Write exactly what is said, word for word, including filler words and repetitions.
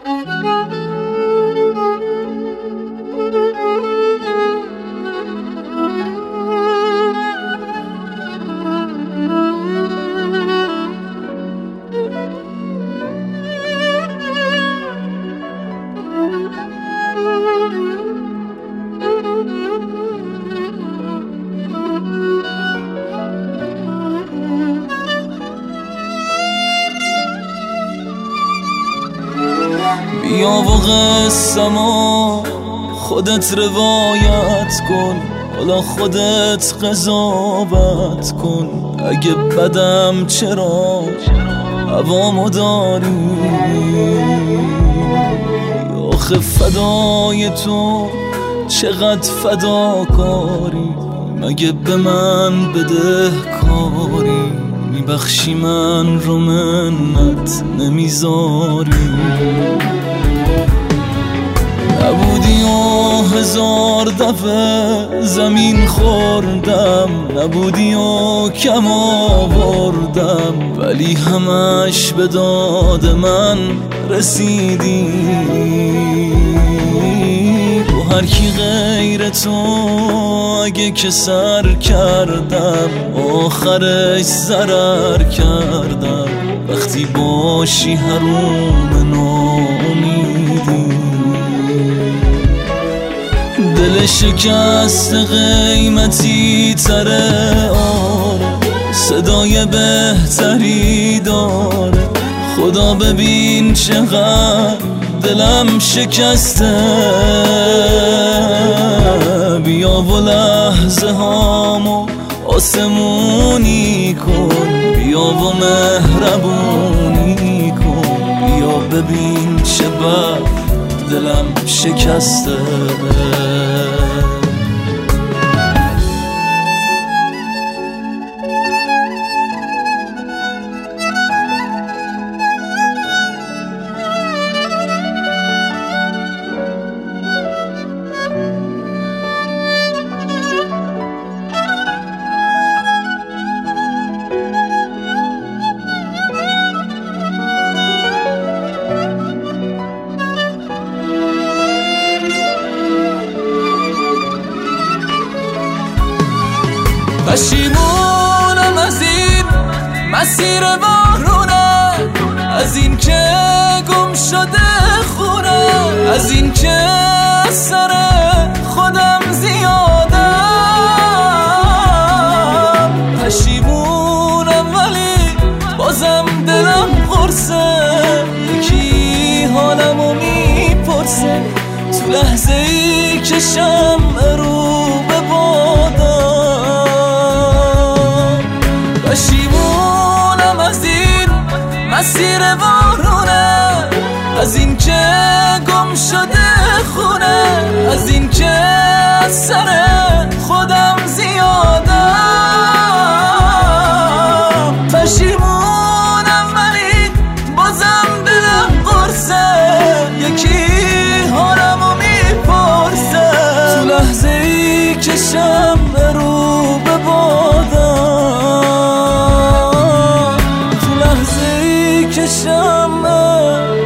بیا و قصه‌مو خودت روایت کن، حالا خودت قضاوت کن. اگه بدم چرا هوامو داری، آخه فدای تو چقدر فداکاری. مگه به من بده کاری، میبخشی من رو منت نمیذاری. نبودی و هزار دفعه زمین خوردم، نبودی و کم آوردم، ولی همش به داد من رسیدی. با هر کی غیر تو اگه که سر کردم، آخرش ضرر کردم. وقتی باشی حروم ناامیدی، دل شکست قیمتی تره آره، صدای بهتری داره. خدا ببین چقدر دلم شکسته. بیا و لحظه هامو آسمونی کن، بیا و مهربونی کن. بیا ببین چه بد دلم شکسته. پشیمونم از این مسیر بارونه، از این که گم شده خونه، از این که سر خودم زیادم. پشیمونم ولی بازم دلم قرصه، یکی حالمو میپرسه تو لحظه ای که شمع رو به بادم. پشیمونم از این مسیر وارونه، از این که گم شده خونه، از این که از سر خودم زیادم. پشیمونم ولی بازم دلم قرصه، یکی حالمو میپرسه تو لحظه ای که شمع رو به بادم، تو لحظه ای که شمع